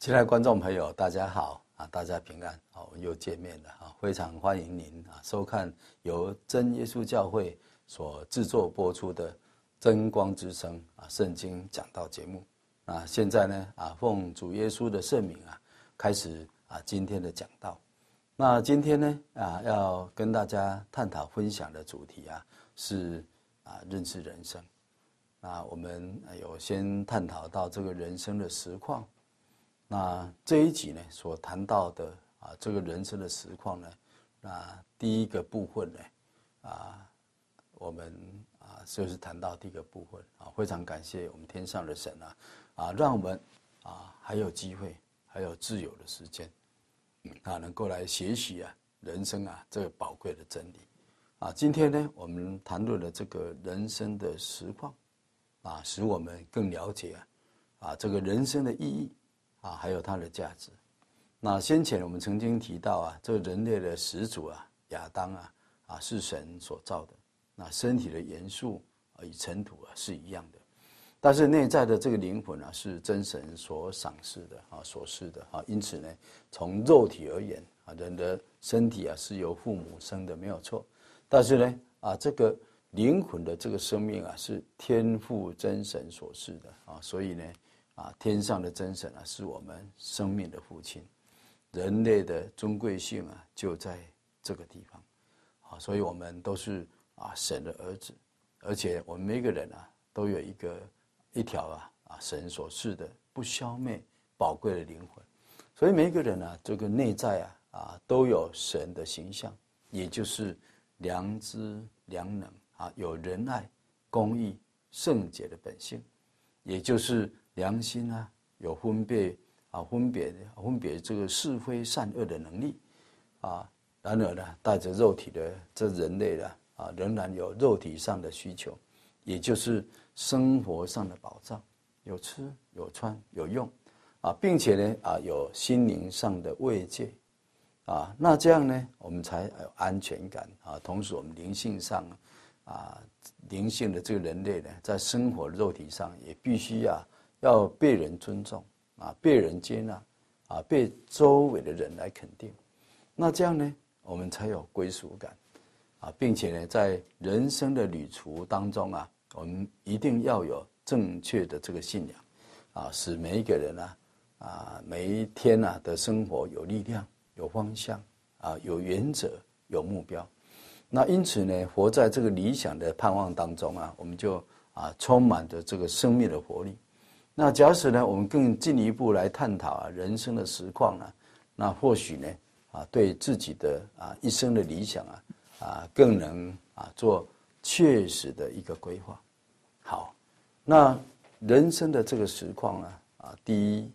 亲爱的观众朋友，大家好啊！大家平安，我们又见面了啊！非常欢迎您收看由真耶稣教会所制作播出的真光之声圣经讲道节目。那现在呢奉主耶稣的圣名开始今天的讲道。那今天呢要跟大家探讨分享的主题是认识人生。那我们有先探讨到这个人生的实况。那这一集呢所谈到的这个人生的实况呢，那第一个部分呢我们就是谈到第一个部分非常感谢我们天上的神让我们还有机会还有自由的时间能够来学习人生这个宝贵的真理今天呢我们谈论了这个人生的实况使我们更了解这个人生的意义还有它的价值。那先前我们曾经提到这个人类的始祖亚当是神所造的，那身体的元素与尘土是一样的，但是内在的这个灵魂是真神所赏识的所赐的因此呢，从肉体而言人的身体是由父母生的没有错，但是呢这个灵魂的这个生命是天父真神所赐的所以呢天上的真神是我们生命的父亲，人类的尊贵性就在这个地方所以我们都是神的儿子，而且我们每个人都有一条神所赐的不消灭宝贵的灵魂，所以每个人这个内在都有神的形象，也就是良知良能有仁爱公义圣洁的本性，也就是良心有分别这个是非善恶的能力然而呢，带着肉体的这人类仍然有肉体上的需求，也就是生活上的保障，有吃有穿有用并且呢有心灵上的慰藉那这样呢我们才有安全感同时我们灵性上灵性的这个人类呢，在生活肉体上也必须要被人尊重被人接纳被周围的人来肯定，那这样呢我们才有归属感并且呢在人生的旅途当中我们一定要有正确的这个信仰使每一个人每一天的生活有力量有方向有原则有目标。那因此呢活在这个理想的盼望当中我们就充满着这个生命的活力。那假使呢我们更进一步来探讨人生的实况那或许呢对自己的一生的理想更能做确实的一个规划。好，那人生的这个实况第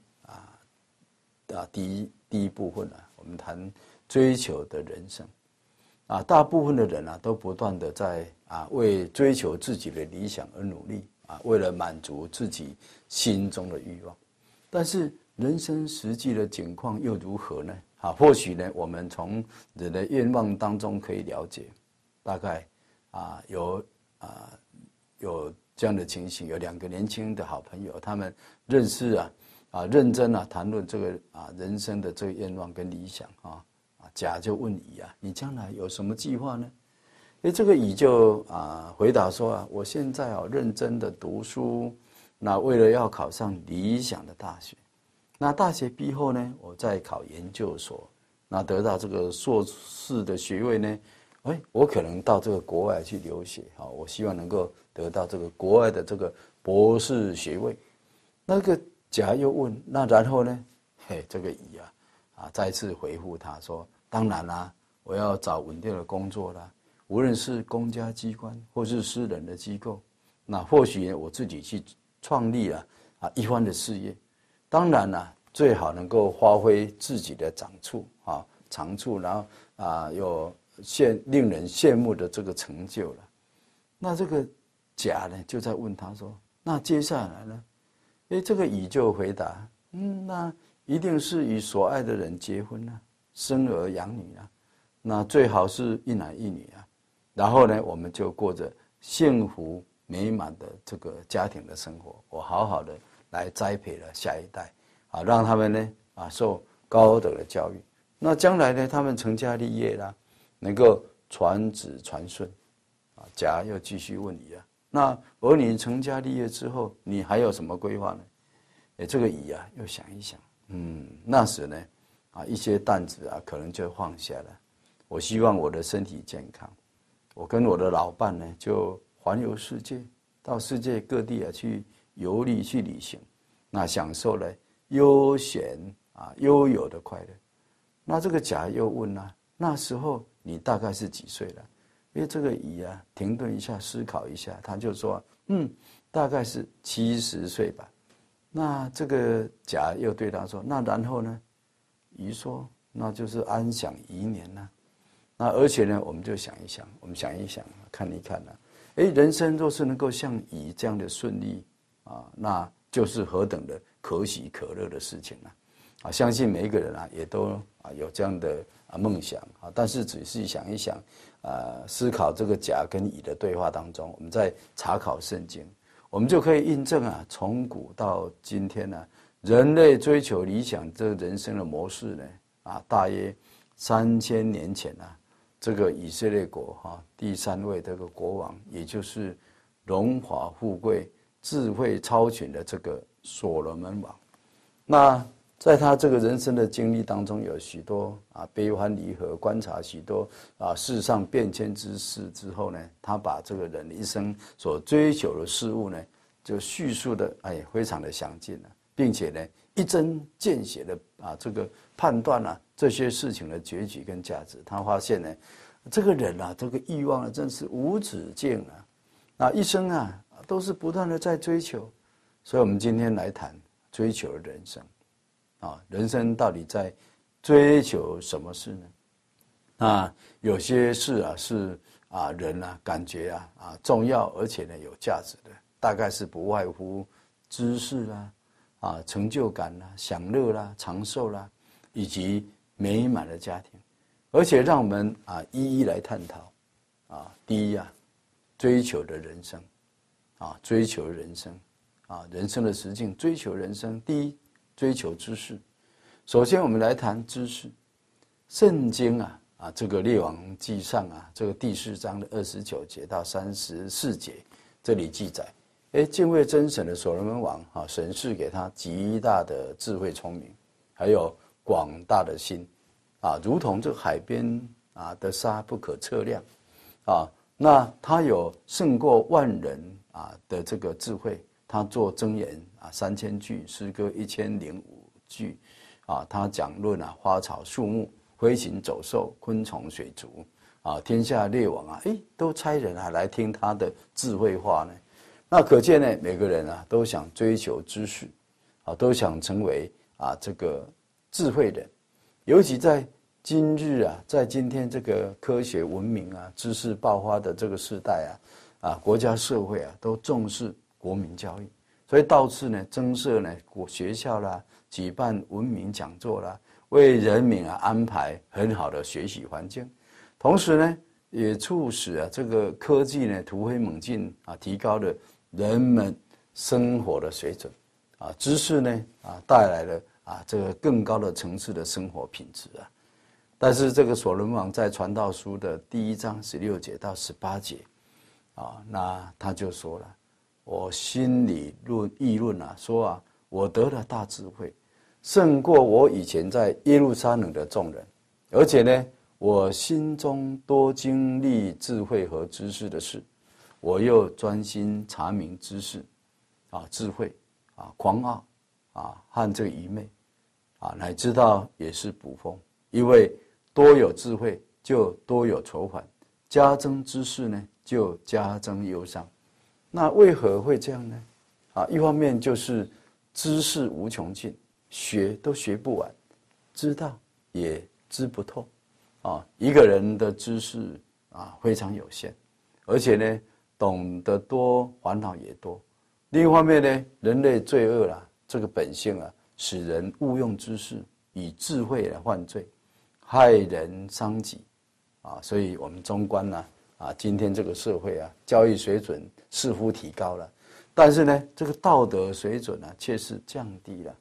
一部分我们谈追求的人生大部分的人都不断的在为追求自己的理想而努力为了满足自己心中的欲望，但是人生实际的境况又如何呢或许呢我们从人的愿望当中可以了解，大概有这样的情形，有两个年轻的好朋友，他们认识认真谈论这个人生的这个愿望跟理想甲就问乙你将来有什么计划呢？这个乙就回答说我现在认真的读书，那为了要考上理想的大学，那大学毕后呢我再考研究所，那得到这个硕士的学位呢我可能到这个国外去留学我希望能够得到这个国外的这个博士学位。那个甲又问那然后呢这个乙再次回复他说当然我要找稳定的工作啦，无论是公家机关或是私人的机构，那或许我自己去创立一番的事业，当然最好能够发挥自己的长处然后有令人羡慕的这个成就了。那这个甲呢就在问他说那接下来呢这个乙就回答那一定是与所爱的人结婚生儿养女那最好是一男一女然后呢我们就过着幸福美满的这个家庭的生活，我好好的来栽培了下一代啊，让他们呢啊受高等的教育。那将来呢，他们成家立业啦，能够传子传孙，啊，甲又继续问乙啊，那儿女成家立业之后，你还有什么规划呢？这个乙啊又想一想，那时呢，啊一些担子啊可能就放下了。我希望我的身体健康，我跟我的老伴呢就环游世界，到世界各地啊去游历去旅行，那享受了悠闲啊悠游的快乐。那这个甲又问啊，那时候你大概是几岁了？因为这个乙啊停顿一下思考一下，他就说大概是70岁吧。那这个甲又对他说，那然后呢？乙说那就是安享宜年啊。那而且呢，我们就想一想，看一看啊，人生若是能够像乙这样的顺利啊，那就是何等的可喜可乐的事情啊！啊，相信每一个人啊，也都啊有这样的梦想啊。但是仔细想一想，思考这个甲跟乙的对话当中，我们在查考圣经，我们就可以印证啊，从古到今天呢，人类追求理想这人生的模式呢，啊，大约3000年前啊。这个以色列国第3位这个国王，也就是荣华富贵、智慧超群的这个所罗门王。那在他这个人生的经历当中，有许多悲欢离合，观察许多世上变迁之事之后呢，他把这个人一生所追求的事物呢，就叙述的非常的详尽了，并且呢一针见血的这个判断这些事情的结局跟价值。他发现呢，这个人这个欲望真是无止境啊，一生都是不断的在追求。所以我们今天来谈追求的人生人生到底在追求什么事呢？那有些事是人感觉重要，而且呢有价值的，大概是不外乎知识成就感享乐长寿以及美满的家庭。而且让我们一一来探讨第一追求的人生追求人生人生的实境，追求人生。第一，追求知识。首先我们来谈知识。圣经这个列王记上这个第4章的29节到34节，这里记载敬畏真神的所罗门王神赐给他极大的智慧聪明，还有广大的心如同这海边的沙不可测量那他有胜过万人的这个智慧。他做箴言3000句，诗歌1005句他讲论花草树木、飞禽走兽、昆虫水族天下列王都差人来听他的智慧话呢。那可见呢，每个人都想追求知识都想成为这个智慧人。尤其在今日在今天这个科学文明知识爆发的这个时代国家社会都重视国民教育，所以到处呢增设呢学校举办文明讲座为人民安排很好的学习环境。同时呢，也促使这个科技呢突飞猛进提高了人们生活的水准知识呢带来了这个更高的层次的生活品质但是这个所罗门王在传道书的第1章16节到18节那他就说了，我心里议论说我得了大智慧，胜过我以前在耶路撒冷的众人，而且呢我心中多经历智慧和知识的事，我又专心查明知识智慧狂傲和这个愚昧乃知道也是捕风。因为多有智慧就多有愁烦，加增知识呢就加增忧伤。那为何会这样呢？一方面就是知识无穷尽，学都学不完，知道也知不透一个人的知识非常有限，而且呢懂得多烦恼也多。另一方面呢，人类罪恶这个本性使人误用知识，以智慧来犯罪，害人伤己所以我们纵观今天这个社会教育水准似乎提高了，但是呢这个道德水准却是降低了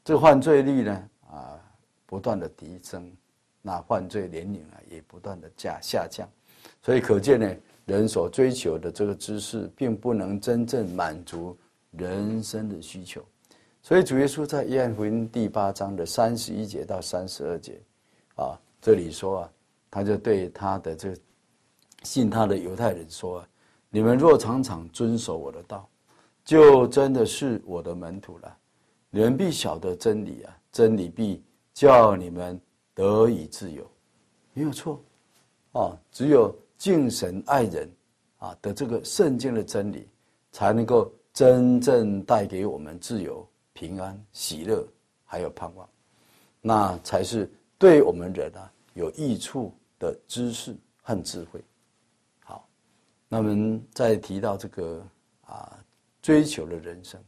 这个犯罪率呢不断的提升，那犯罪年龄也不断的下降，所以可见呢，人所追求的这个知识，并不能真正满足人生的需求。所以主耶稣在约翰福音第8章的31节到32节这里说他就对他的这个信他的犹太人说你们若常常遵守我的道，就真的是我的门徒了。你们必晓得真理真理必叫你们得以自由。没有错只有敬神爱人的这个圣经的真理，才能够真正带给我们自由、平安、喜乐，还有盼望。那才是对我们人有益处的知识和智慧。好，那我们再提到这个追求的人生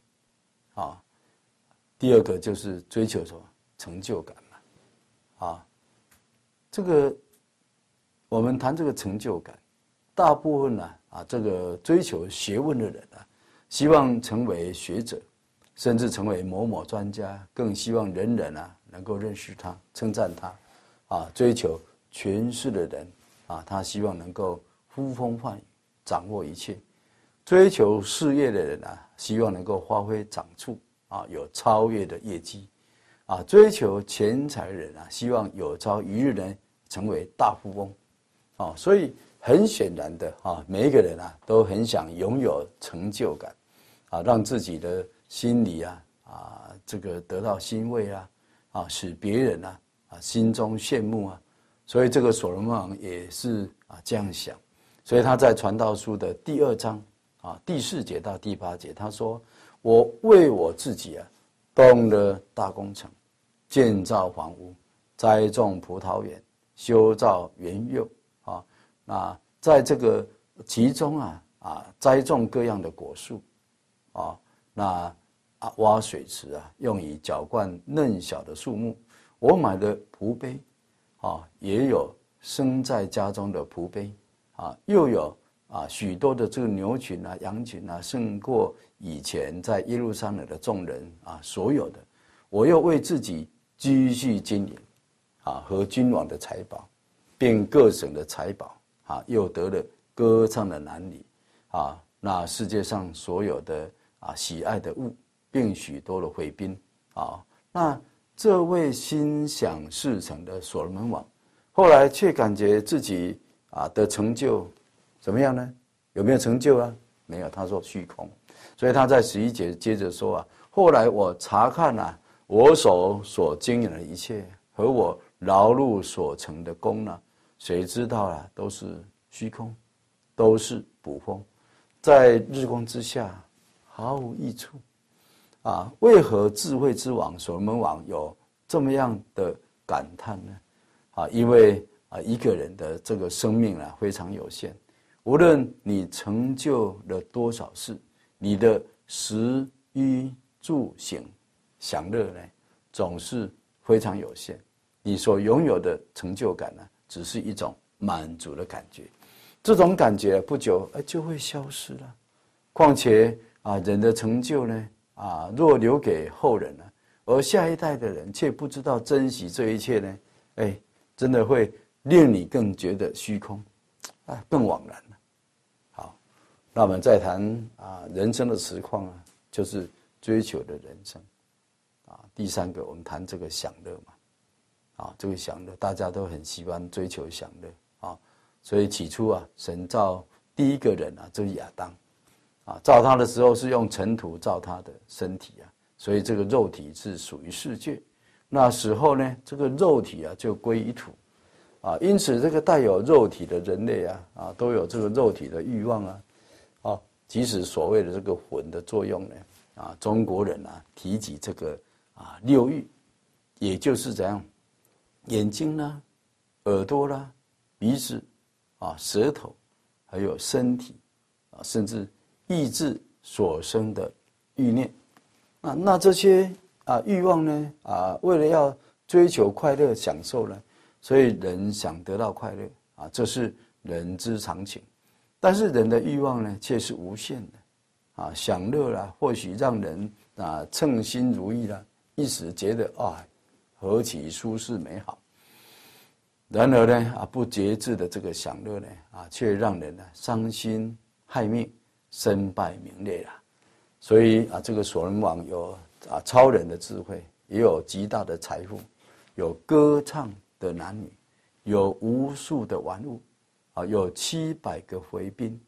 第二个就是追求什么？成就感嘛这个我们谈这个成就感，大部分这个追求学问的人希望成为学者，甚至成为某某专家，更希望人人能够认识他、称赞他追求权势的人他希望能够呼风唤雨，掌握一切。追求事业的人希望能够发挥长处有超越的业绩追求钱财的人希望有朝一日呢成为大富翁所以很显然的每一个人都很想拥有成就感让自己的心里这个得到欣慰使别人心中羡慕所以这个所罗门王也是这样想。所以他在传道书的第2章第4节到第8节，他说：我为我自己动了大工程，建造房屋，栽种葡萄园，修造园囿那在这个其中栽种各样的果树那挖水池用以浇灌嫩小的树木。我买的蒲杯也有生在家中的蒲杯又有许多的这个牛群羊群胜过以前在耶路撒冷的众人所有的。我又为自己积蓄金银和君王的财宝，并各省的财宝又得了歌唱的男女那世界上所有的喜爱的物，并许多的惠宾那这位心想事成的所罗门王，后来却感觉自己的成就怎么样呢？有没有成就没有，他说虚空。所以他在11节接着说后来我查看我手所经营的一切和我劳碌所成的功谁知道都是虚空，都是捕风，在日光之下毫无益处为何智慧之王所罗门王有这么样的感叹呢？因为一个人的这个生命非常有限，无论你成就了多少事，你的食衣住行享乐呢，总是非常有限。你所拥有的成就感只是一种满足的感觉，这种感觉不久就会消失了。况且人的成就呢若留给后人而下一代的人却不知道珍惜这一切呢，真的会令你更觉得虚空更枉然了。好，那我们再谈人生的实况就是追求的人生第3个我们谈这个享乐嘛这个享乐大家都很喜欢追求享乐所以起初神造第一个人就是亚当造他的时候是用尘土造他的身体所以这个肉体是属于世界。那时候呢，这个肉体就归于土因此这个带有肉体的人类都有这个肉体的欲望即使所谓的这个魂的作用呢中国人提及这个6欲，也就是怎样眼睛啦、耳朵啦、鼻子舌头，还有身体甚至意志所生的欲念那这些欲望呢为了要追求快乐享受呢，所以人想得到快乐这是人之常情。但是人的欲望呢却是无限的享乐或许让人称心如意一时觉得啊，何其舒适美好。然而呢，不节制的这个享乐呢，却让人伤心害命，身败名裂了。所以这个所罗门王有超人的智慧，也有极大的财富，有歌唱的男女，有无数的玩物，有700个回兵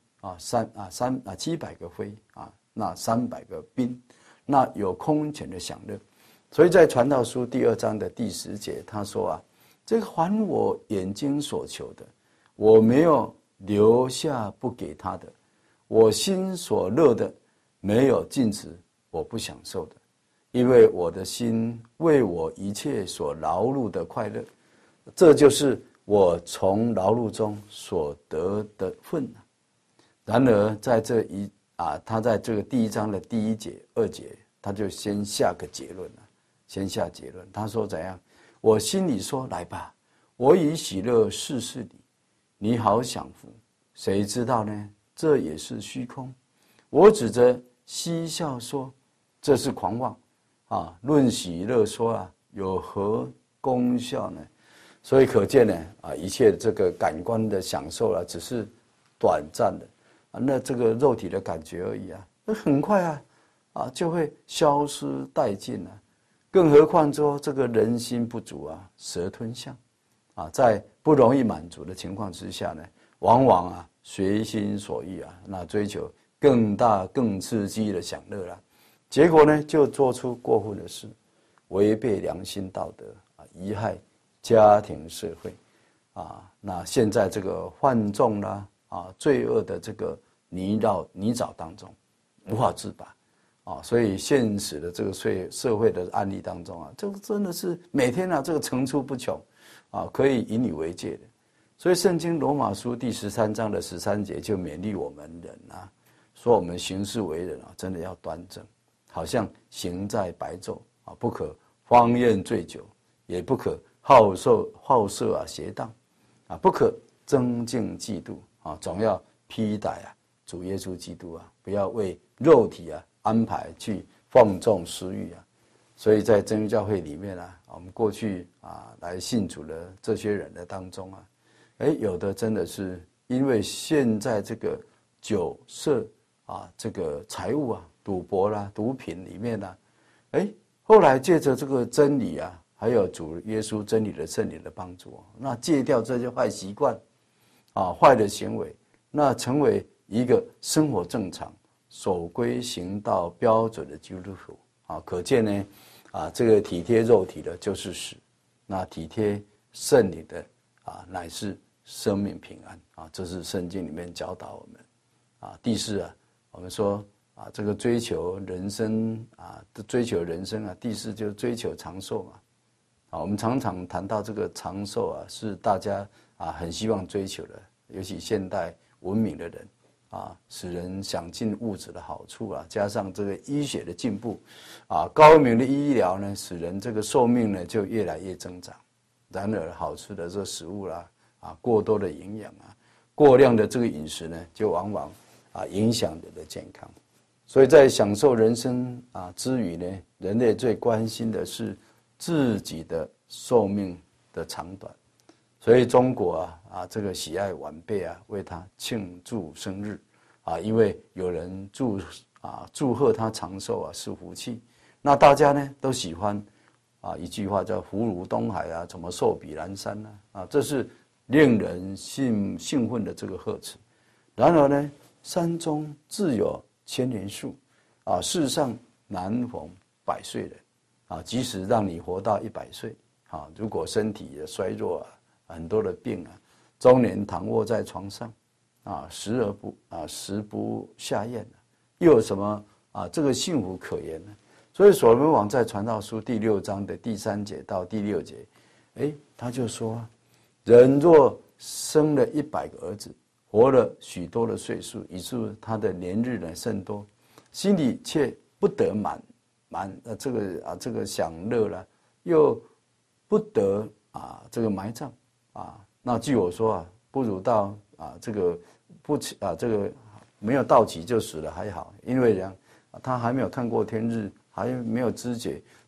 700个飞那300个兵，那有空前的享乐。所以在传道书第2章的第10节，他说这个还我眼睛所求的，我没有留下不给他的，我心所乐的，没有禁止我不享受的，因为我的心为我一切所劳碌的快乐，这就是我从劳碌中所得的份。然而在他在这个第1章的第1节、2节，他就先下个结论了，先下结论。他说怎样？我心里说，来吧，我以喜乐试试你，你好享福。谁知道呢？这也是虚空。我指着嬉笑说，这是狂妄论喜乐说有何功效呢？所以可见呢一切这个感官的享受只是短暂的那这个肉体的感觉而已那很快就会消失殆尽更何况说这个人心不足蛇吞象在不容易满足的情况之下呢，往往随心所欲那追求更大更刺激的享乐结果呢就做出过分的事，违背良心道德贻害家庭社会那现在这个犯众罪恶的这个泥沼当中无法自拔所以现实的这个社会的案例当中这个真的是每天这个层出不穷可以引以为戒的。所以圣经罗马书第13章的13节就勉励我们人说我们行事为人真的要端正，好像行在白昼不可荒宴醉酒，也不可好色邪荡不可争竞嫉妒总要披戴主耶稣基督不要为肉体安排去放纵私欲所以在真耶教会里面我们过去来信主的这些人的当中有的真的是因为现在这个酒色这个财物赌博毒品里面后来借着这个真理还有主耶稣真理的圣灵的帮助那戒掉这些坏习惯坏的行为，那成为一个生活正常守规行道标准的基督徒可见呢这个体贴肉体的就是死，那体贴圣灵的乃是生命平安这是圣经里面教导我们第4我们说这个追求人生第4就是追求长寿我们常常谈到这个长寿是大家很希望追求的，尤其现代文明的人使人享尽物质的好处加上这个医学的进步高明的医疗呢，使人这个寿命呢就越来越增长。然而好吃的这食物过多的营养过量的这个饮食呢，就往往影响人的健康。所以在享受人生之余呢，人类最关心的是自己的寿命的长短。所以中国这个喜爱晚辈为他庆祝生日因为有人祝贺他长寿是福气。那大家呢都喜欢一句话叫福如东海什么寿比南山这是令人兴奋的这个贺词。然而呢，山中自有千年树世上难逢百岁人即使让你活到100岁如果身体也衰弱很多的病中年躺卧在床上食不下咽又有什么这个幸福可言呢？所以所罗门王在传道书第6章的第3节到第6节他就说人若生了100个儿子，活了许多的岁数，以致他的年日呢甚多，心里却不得这个享乐了，又不得这个埋葬那据我说不如到这个没有到期就死了还好，因为他还没有看过天日，还没有知觉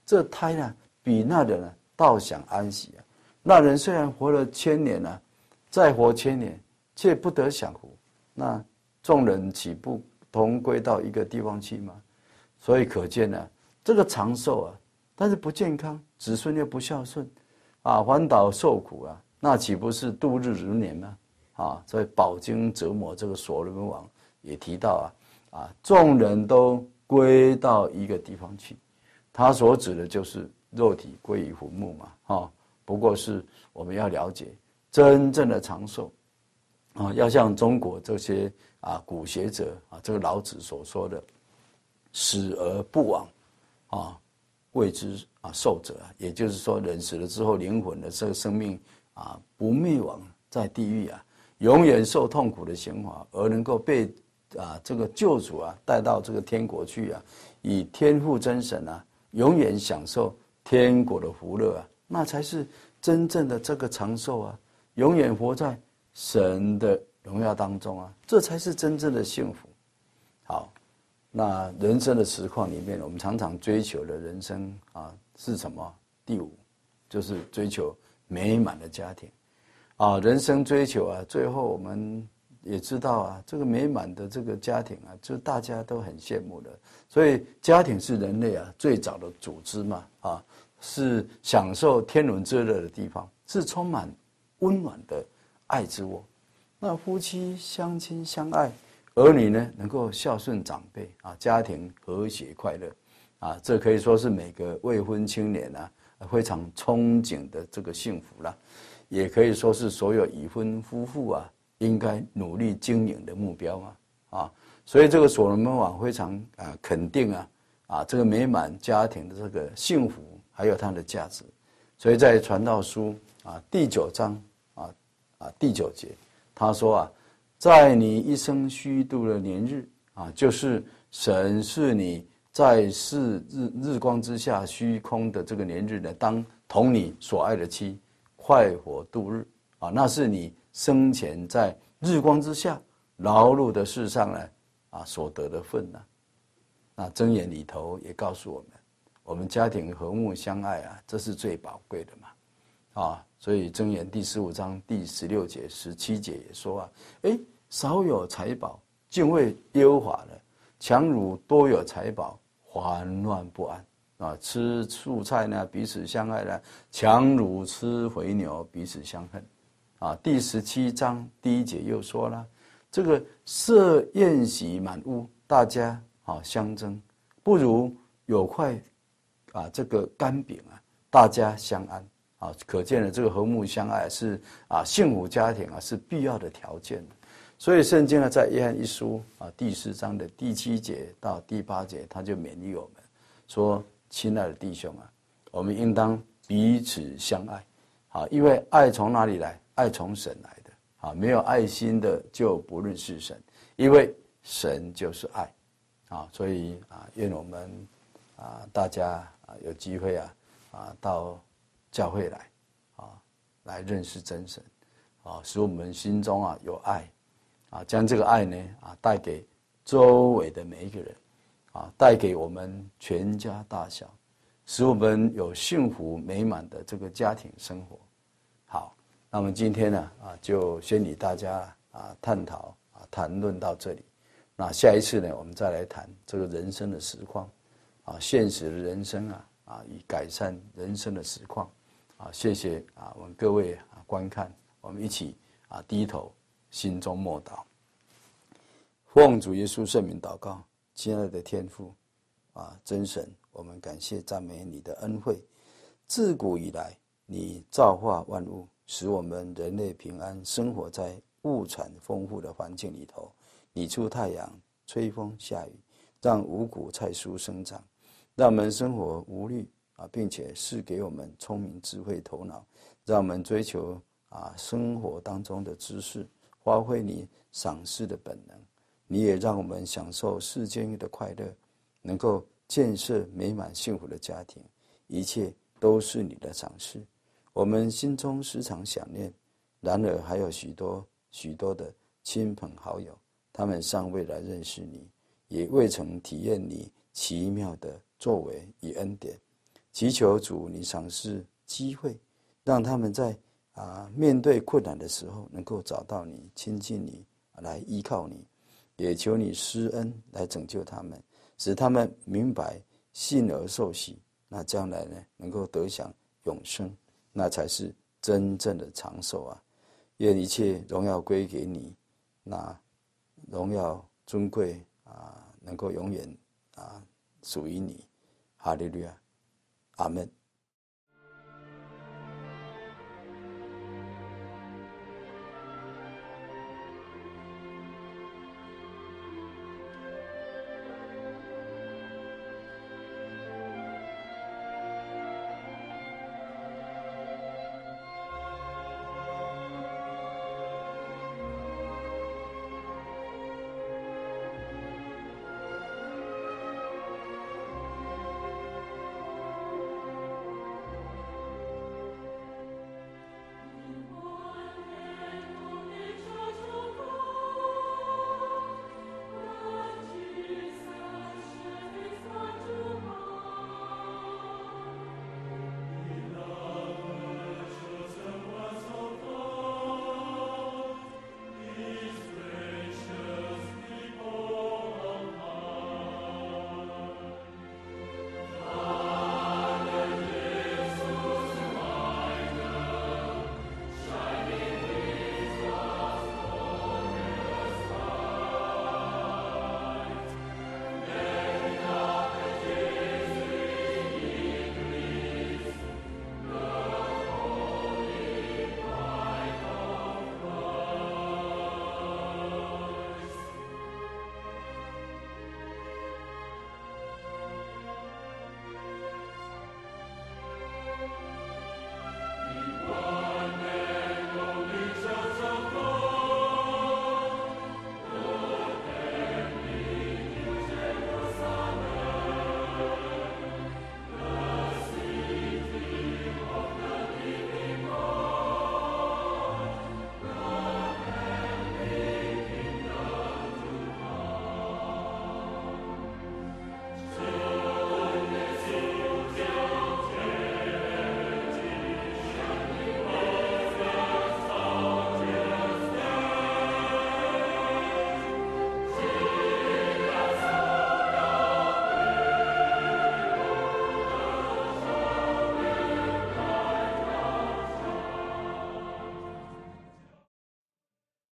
这胎呢比那人呢倒享安息啊。那人虽然活了千年啊，再活千年，却不得享福，那众人岂不同归到一个地方去吗？所以可见呢，这个长寿啊，但是不健康，子孙又不孝顺，啊，环岛受苦啊，那岂不是度日如年吗？啊，所以饱经折磨，这个所罗门王也提到众人都归到一个地方去，他所指的就是肉体归于坟墓嘛，不过是我们要了解真正的长寿要像中国这些古学者这个老子所说的死而不亡谓之寿者也就是说人死了之后灵魂的这个生命不灭亡，在地狱永远受痛苦的刑罚，而能够被这个救主带到这个天国去以天父真神永远享受天国的福乐那才是真正的这个长寿永远活在神的荣耀当中这才是真正的幸福。好，那人生的实况里面，我们常常追求的人生是什么？第五，就是追求美满的家庭人生追求最后我们也知道这个美满的这个家庭就大家都很羡慕的。所以家庭是人类最早的组织嘛是享受天伦之乐的地方，是充满温暖的爱之窝。那夫妻相亲相爱，儿女呢能够孝顺长辈家庭和谐快乐这可以说是每个未婚青年非常憧憬的这个幸福啦，也可以说是所有已婚夫妇应该努力经营的目标所以这个所罗门王非常肯定这个美满家庭的这个幸福还有它的价值。所以在传道书第9章第9节他说在你一生虚度的年日就是神是你在世日光之下虚空的这个年日呢，当同你所爱的妻快活度日那是你生前在日光之下劳碌的事上呢所得的份那箴言里头也告诉我们家庭和睦相爱这是最宝贵的嘛所以箴言第15章第16节17节也说少有财宝敬畏耶和华的，强如多有财宝烦乱不安吃素菜呢彼此相爱呢，强如吃肥牛彼此相恨第17章第1节又说了，这个设宴席满屋，大家相争，不如有块这个干饼大家相安可见了这个和睦相爱是幸福家庭是必要的条件。所以圣经在约翰一书第4章的第7节到第8节，他就勉励我们说，亲爱的弟兄我们应当彼此相爱因为爱从哪里来？爱从神来的没有爱心的就不认识神，因为神就是爱所以愿我们大家有机会到教会来来认识真神使我们心中有爱将这个爱呢带给周围的每一个人带给我们全家大小，使我们有幸福美满的这个家庭生活。好，那么今天呢就先与大家探讨谈论到这里。那下一次呢我们再来谈这个人生的实况现实的人生以改善人生的实况谢谢我们各位观看，我们一起低头心中默祷。奉主耶稣圣名祷告，亲爱的天父真神，我们感谢赞美你的恩惠。自古以来你造化万物，使我们人类平安生活在物产丰富的环境里头。你出太阳，吹风下雨，让五谷菜蔬生长，让我们生活无虑并且赐给我们聪明智慧头脑，让我们追求生活当中的知识，发挥你赏识的本能。你也让我们享受世间的快乐，能够建设美满幸福的家庭，一切都是你的赏识。我们心中时常想念，然而还有许多的亲朋好友，他们尚未来认识你，也未曾体验你奇妙的作为与恩典。 祈求主你赏赐机会，让他们在面对困难的时候能够找到你，亲近你，来依靠你。也求你施恩来拯救他们，使他们明白信而受洗，那将来呢能够得享永生，那才是真正的长寿啊！愿一切荣耀归给你，那荣耀尊贵能够永远属于你。哈利路亚，阿们。